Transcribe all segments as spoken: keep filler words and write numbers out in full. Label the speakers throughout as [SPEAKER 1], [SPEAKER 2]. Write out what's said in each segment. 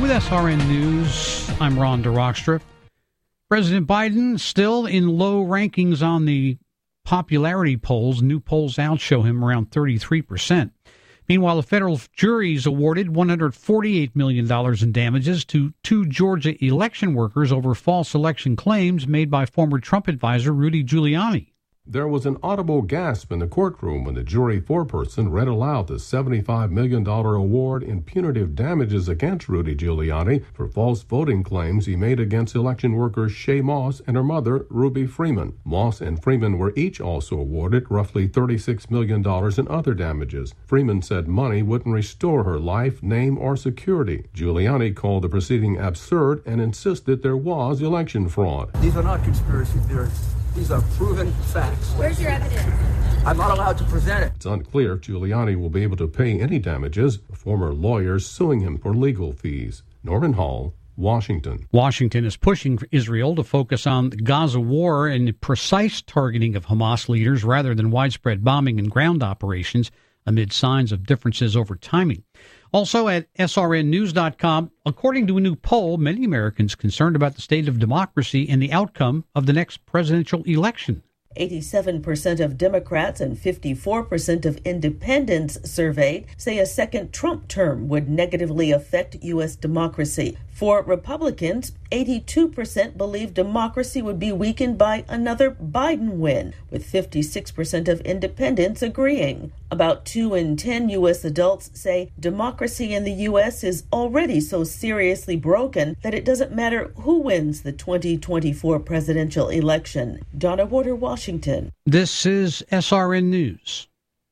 [SPEAKER 1] With S R N News, I'm Ron DeRockstra. President Biden still in low rankings on the popularity polls. New polls out show him around thirty-three percent. Meanwhile, a federal jury is awarded one hundred forty-eight million dollars in damages to two Georgia election workers over false election claims made by former Trump advisor Rudy Giuliani.
[SPEAKER 2] There was an audible gasp in the courtroom when the jury foreperson read aloud the seventy-five million dollars award in punitive damages against Rudy Giuliani for false voting claims he made against election workers Shaye Moss and her mother, Ruby Freeman. Moss and Freeman were each also awarded roughly thirty-six million dollars in other damages. Freeman said money wouldn't restore her life, name, or security. Giuliani called the proceeding absurd and insisted there was election fraud.
[SPEAKER 3] These are not conspiracy theories. These are proven facts.
[SPEAKER 4] Where's your evidence?
[SPEAKER 3] I'm not allowed to present it.
[SPEAKER 2] It's unclear if Giuliani will be able to pay any damages, the former lawyers suing him for legal fees. Norman Hall, Washington.
[SPEAKER 1] Washington is pushing Israel to focus on the Gaza war and precise targeting of Hamas leaders rather than widespread bombing and ground operations amid signs of differences over timing. Also at S R N news dot com, according to a new poll, many Americans concerned about the state of democracy and the outcome of the next presidential election.
[SPEAKER 5] eighty-seven percent of Democrats and fifty-four percent of independents surveyed say a second Trump term would negatively affect U S democracy. For Republicans, eighty-two percent believe democracy would be weakened by another Biden win, with fifty-six percent of independents agreeing. About two in ten U S adults say democracy in the U S is already so seriously broken that it doesn't matter who wins the twenty twenty-four presidential election. Donna Warder, Washington.
[SPEAKER 1] This is S R N News.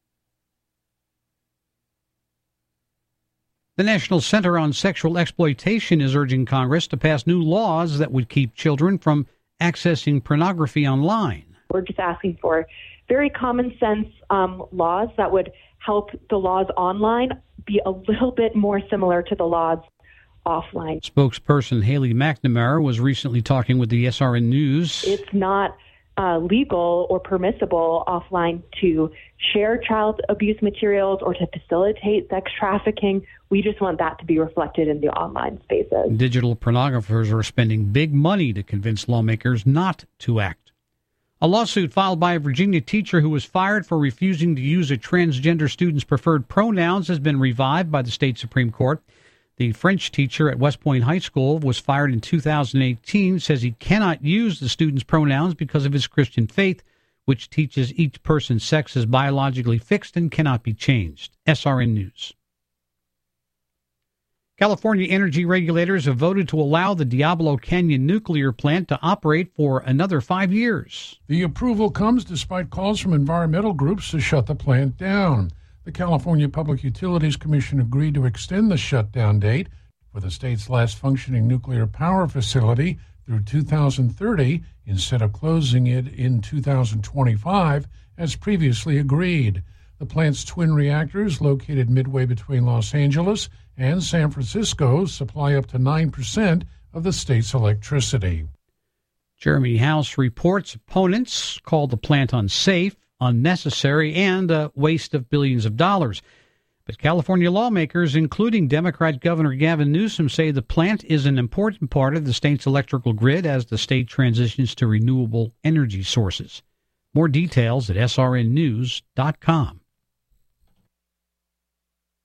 [SPEAKER 1] The National Center on Sexual Exploitation is urging Congress to pass new laws that would keep children from accessing pornography online.
[SPEAKER 6] We're just asking for very common sense um, laws that would help the laws online be a little bit more similar to the laws offline.
[SPEAKER 1] Spokesperson Haley McNamara was recently talking with the S R N News.
[SPEAKER 6] It's not uh, legal or permissible offline to share child abuse materials or to facilitate sex trafficking. We just want that to be reflected in the online spaces.
[SPEAKER 1] Digital pornographers are spending big money to convince lawmakers not to act. A lawsuit filed by a Virginia teacher who was fired for refusing to use a transgender student's preferred pronouns has been revived by the state Supreme Court. The French teacher at West Point High School was fired in two thousand eighteen, says he cannot use the student's pronouns because of his Christian faith, which teaches each person's sex is biologically fixed and cannot be changed. S R N News. California energy regulators have voted to allow the Diablo Canyon nuclear plant to operate for another five years.
[SPEAKER 7] The approval comes despite calls from environmental groups to shut the plant down. The California Public Utilities Commission agreed to extend the shutdown date for the state's last functioning nuclear power facility through two thousand thirty instead of closing it in two thousand twenty-five, as previously agreed. The plant's twin reactors, located midway between Los Angeles and San Francisco, supply up to nine percent of the state's electricity.
[SPEAKER 1] Jeremy House reports opponents called the plant unsafe, unnecessary, and a waste of billions of dollars. But California lawmakers, including Democrat Governor Gavin Newsom, say the plant is an important part of the state's electrical grid as the state transitions to renewable energy sources. More details at S R N news dot com.